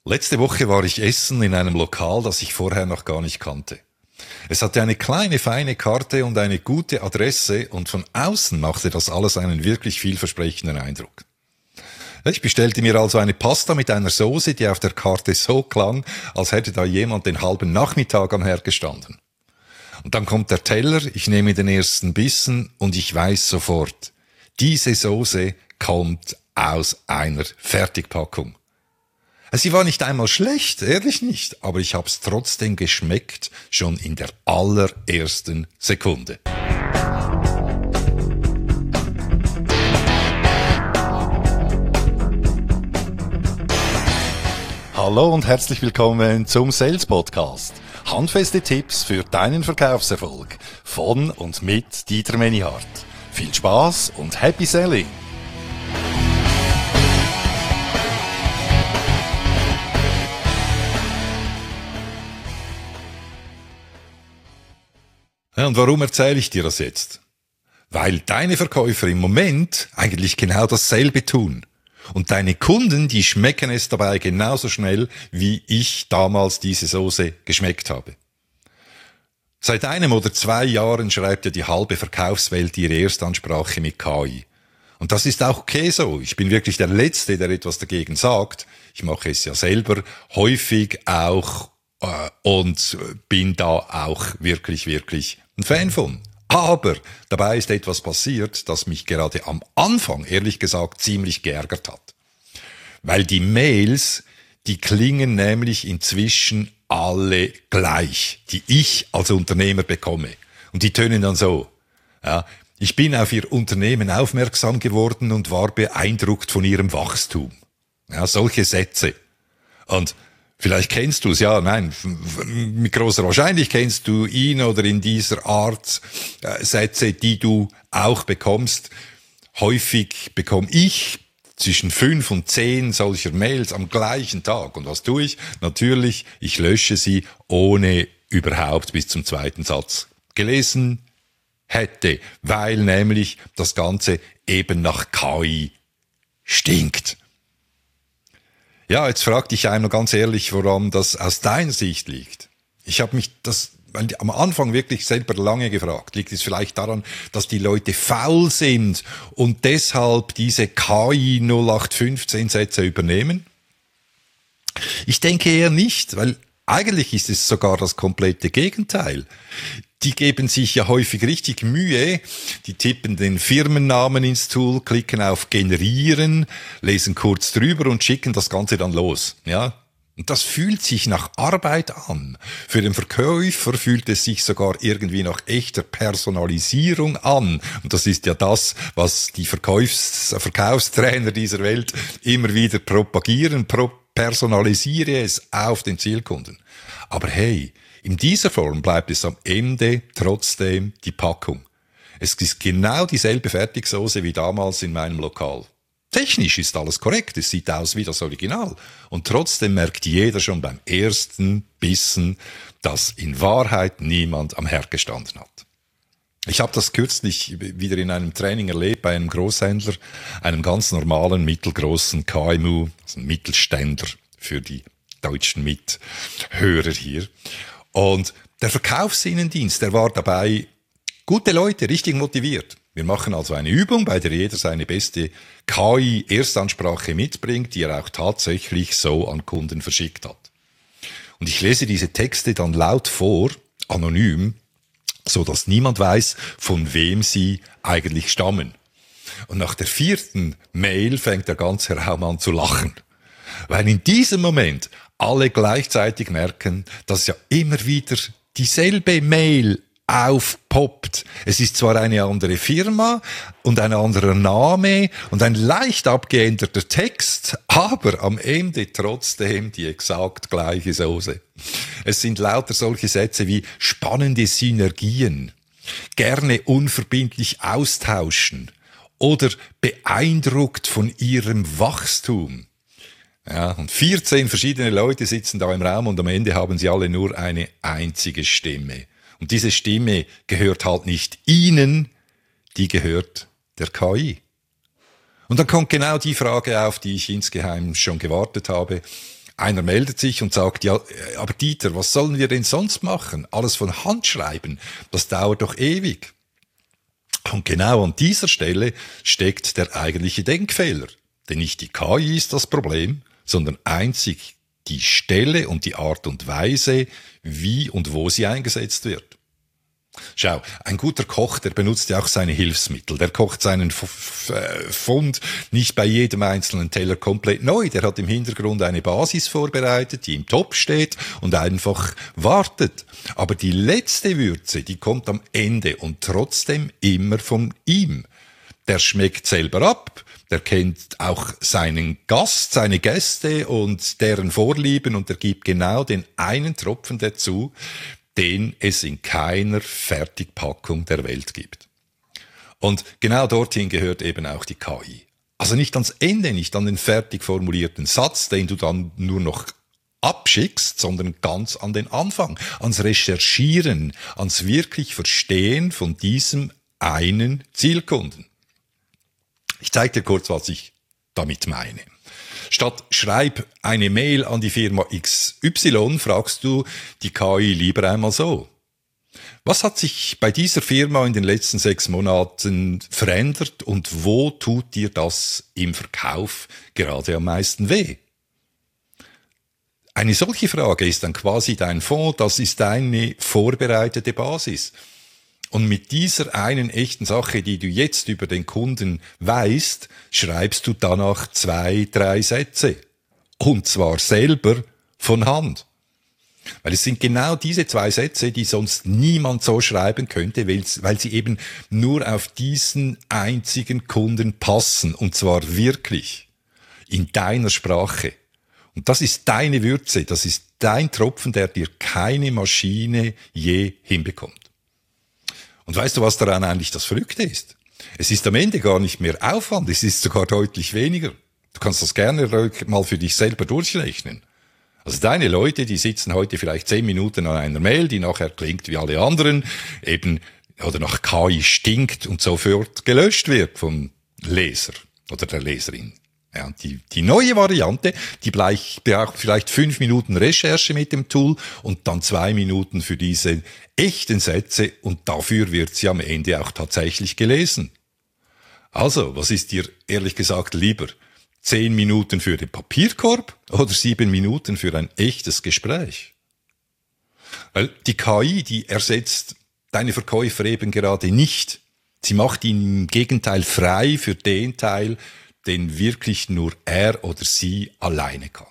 Letzte Woche war ich essen in einem Lokal, das ich vorher noch gar nicht kannte. Es hatte eine kleine, feine Karte und eine gute Adresse und von außen machte das alles einen wirklich vielversprechenden Eindruck. Ich bestellte mir also eine Pasta mit einer Soße, die auf der Karte so klang, als hätte da jemand den halben Nachmittag am Herd gestanden. Und dann kommt der Teller, ich nehme den ersten Bissen und ich weiß sofort, diese Soße kommt aus einer Fertigpackung. Sie war nicht einmal schlecht, ehrlich nicht, aber ich hab's trotzdem geschmeckt, schon in der allerersten Sekunde. Hallo und herzlich willkommen zum Sales Podcast. Handfeste Tipps für deinen Verkaufserfolg von und mit Dieter Menihardt. Viel Spaß und Happy Selling! Ja, und warum erzähle ich dir das jetzt? Weil deine Verkäufer im Moment eigentlich genau dasselbe tun. Und deine Kunden, die schmecken es dabei genauso schnell, wie ich damals diese Soße geschmeckt habe. Seit 1 oder 2 Jahren schreibt ja die halbe Verkaufswelt ihre Erstansprache mit KI. Und das ist auch okay so. Ich bin wirklich der Letzte, der etwas dagegen sagt. Ich mache es ja selber häufig auch und bin da auch wirklich ein Fan von. Aber dabei ist etwas passiert, das mich gerade am Anfang, ehrlich gesagt, ziemlich geärgert hat. Weil die Mails, die klingen nämlich inzwischen alle gleich, die ich als Unternehmer bekomme. Und die tönen dann so. Ja, ich bin auf Ihr Unternehmen aufmerksam geworden und war beeindruckt von Ihrem Wachstum. Ja, solche Sätze. Und vielleicht kennst du es, ja, nein, mit großer Wahrscheinlichkeit kennst du ihn oder in dieser Art Sätze, die du auch bekommst. Häufig bekomme ich zwischen 5 und 10 solcher Mails am gleichen Tag. Und was tue ich? Natürlich, ich lösche sie, ohne überhaupt bis zum zweiten Satz gelesen hätte, weil nämlich das Ganze eben nach KI stinkt. Ja, jetzt frag dich einmal ganz ehrlich, woran das aus deiner Sicht liegt. Ich habe mich das am Anfang wirklich selber lange gefragt. Liegt es vielleicht daran, dass die Leute faul sind und deshalb diese KI 0815 Sätze übernehmen? Ich denke eher nicht, weil eigentlich ist es sogar das komplette Gegenteil. Die geben sich ja häufig richtig Mühe, die tippen den Firmennamen ins Tool, klicken auf Generieren, lesen kurz drüber und schicken das Ganze dann los. Ja, und das fühlt sich nach Arbeit an. Für den Verkäufer fühlt es sich sogar irgendwie nach echter Personalisierung an. Und das ist ja das, was die Verkaufstrainer dieser Welt immer wieder propagieren. Personalisiere es auf den Zielkunden. Aber hey, in dieser Form bleibt es am Ende trotzdem die Packung. Es ist genau dieselbe Fertigsoße wie damals in meinem Lokal. Technisch ist alles korrekt, es sieht aus wie das Original. Und trotzdem merkt jeder schon beim ersten Bissen, dass in Wahrheit niemand am Herd gestanden hat. Ich habe das kürzlich wieder in einem Training erlebt bei einem Großhändler, einem ganz normalen, mittelgroßen KMU, also ein Mittelständler für die deutschen Mithörer hier. Und der Verkaufsinnendienst, der war dabei, gute Leute, richtig motiviert. Wir machen also eine Übung, bei der jeder seine beste KI-Erstansprache mitbringt, die er auch tatsächlich so an Kunden verschickt hat. Und ich lese diese Texte dann laut vor, anonym, so dass niemand weiß, von wem sie eigentlich stammen. Und nach der 4. Mail fängt der ganze Raum an zu lachen. Weil in diesem Moment alle gleichzeitig merken, dass ja immer wieder dieselbe Mail aufpoppt. Es ist zwar eine andere Firma und ein anderer Name und ein leicht abgeänderter Text, aber am Ende trotzdem die exakt gleiche Soße. Es sind lauter solche Sätze wie spannende Synergien, gerne unverbindlich austauschen oder beeindruckt von ihrem Wachstum. Ja, und 14 verschiedene Leute sitzen da im Raum und am Ende haben sie alle nur eine einzige Stimme. Und diese Stimme gehört halt nicht Ihnen, die gehört der KI. Und dann kommt genau die Frage auf, die ich insgeheim schon gewartet habe. Einer meldet sich und sagt, ja, aber Dieter, was sollen wir denn sonst machen? Alles von Hand schreiben, das dauert doch ewig. Und genau an dieser Stelle steckt der eigentliche Denkfehler. Denn nicht die KI ist das Problem, sondern einzig die Stelle und die Art und Weise, wie und wo sie eingesetzt wird. Schau, ein guter Koch, der benutzt ja auch seine Hilfsmittel. Der kocht seinen Fund nicht bei jedem einzelnen Teller komplett neu. Der hat im Hintergrund eine Basis vorbereitet, die im Topf steht und einfach wartet. Aber die letzte Würze, die kommt am Ende und trotzdem immer von ihm. Der schmeckt selber ab. Der kennt auch seinen Gast, seine Gäste und deren Vorlieben und er gibt genau den einen Tropfen dazu, den es in keiner Fertigpackung der Welt gibt. Und genau dorthin gehört eben auch die KI. Also nicht ans Ende, nicht an den fertig formulierten Satz, den du dann nur noch abschickst, sondern ganz an den Anfang, ans Recherchieren, ans wirklich Verstehen von diesem einen Zielkunden. Ich zeige dir kurz, was ich damit meine. Statt schreib eine Mail an die Firma XY, fragst du die KI lieber einmal so. Was hat sich bei dieser Firma in den letzten 6 Monaten verändert und wo tut dir das im Verkauf gerade am meisten weh? Eine solche Frage ist dann quasi dein Fond, das ist deine vorbereitete Basis. Und mit dieser einen echten Sache, die du jetzt über den Kunden weißt, schreibst du danach 2, 3 Sätze. Und zwar selber von Hand. Weil es sind genau diese 2 Sätze, die sonst niemand so schreiben könnte, weil sie eben nur auf diesen einzigen Kunden passen. Und zwar wirklich. In deiner Sprache. Und das ist deine Würze, das ist dein Tropfen, der dir keine Maschine je hinbekommt. Und weißt du, was daran eigentlich das Verrückte ist? Es ist am Ende gar nicht mehr Aufwand, es ist sogar deutlich weniger. Du kannst das gerne mal für dich selber durchrechnen. Also deine Leute, die sitzen heute vielleicht 10 Minuten an einer Mail, die nachher klingt wie alle anderen, eben, oder nach KI stinkt und sofort gelöscht wird vom Leser oder der Leserin. Ja, und die neue Variante, die braucht vielleicht 5 Minuten Recherche mit dem Tool und dann 2 Minuten für diese echten Sätze und dafür wird sie am Ende auch tatsächlich gelesen. Also, was ist dir ehrlich gesagt lieber? 10 Minuten für den Papierkorb oder 7 Minuten für ein echtes Gespräch? Weil die KI, die ersetzt deine Verkäufer eben gerade nicht. Sie macht ihn im Gegenteil frei für den Teil, den wirklich nur er oder sie alleine kann.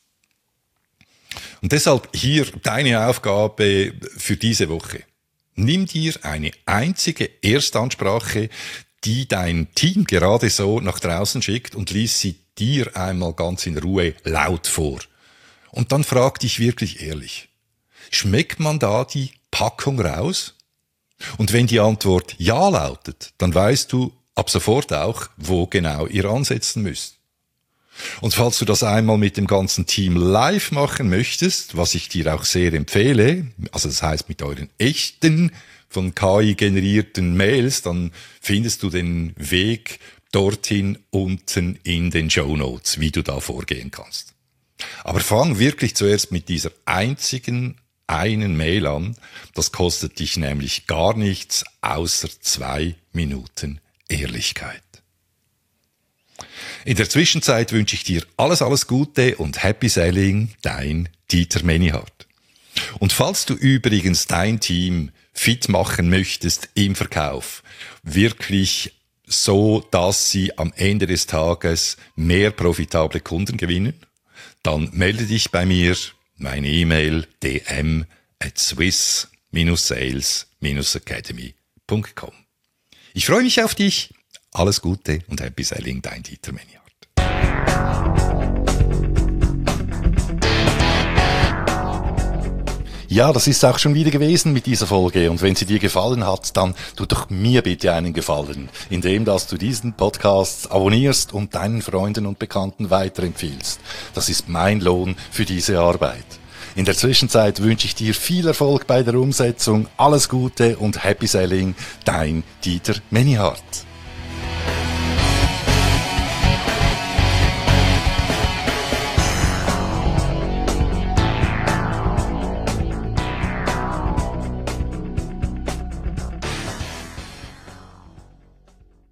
Und deshalb hier deine Aufgabe für diese Woche. Nimm dir eine einzige Erstansprache, die dein Team gerade so nach draußen schickt und lies sie dir einmal ganz in Ruhe laut vor. Und dann frag dich wirklich ehrlich, schmeckt man da die Packung raus? Und wenn die Antwort ja lautet, dann weißt du ab sofort auch, wo genau ihr ansetzen müsst. Und falls du das einmal mit dem ganzen Team live machen möchtest, was ich dir auch sehr empfehle, also das heißt mit euren echten, von KI generierten Mails, dann findest du den Weg dorthin unten in den Shownotes, wie du da vorgehen kannst. Aber fang wirklich zuerst mit dieser einzigen einen Mail an. Das kostet dich nämlich gar nichts, außer 2 Minuten Ehrlichkeit. In der Zwischenzeit wünsche ich dir alles Gute und Happy Selling, dein Dieter Menihardt. Und falls du übrigens dein Team fit machen möchtest im Verkauf, wirklich so, dass sie am Ende des Tages mehr profitable Kunden gewinnen, dann melde dich bei mir, meine E-Mail dm@swiss-sales-academy.com. Ich freue mich auf dich. Alles Gute und Happy Selling, dein Dieter Menihardt. Ja, das ist auch schon wieder gewesen mit dieser Folge. Und wenn sie dir gefallen hat, dann tu doch mir bitte einen Gefallen, indem dass du diesen Podcast abonnierst und deinen Freunden und Bekannten weiterempfiehlst. Das ist mein Lohn für diese Arbeit. In der Zwischenzeit wünsche ich dir viel Erfolg bei der Umsetzung. Alles Gute und Happy Selling, dein Dieter Menihardt.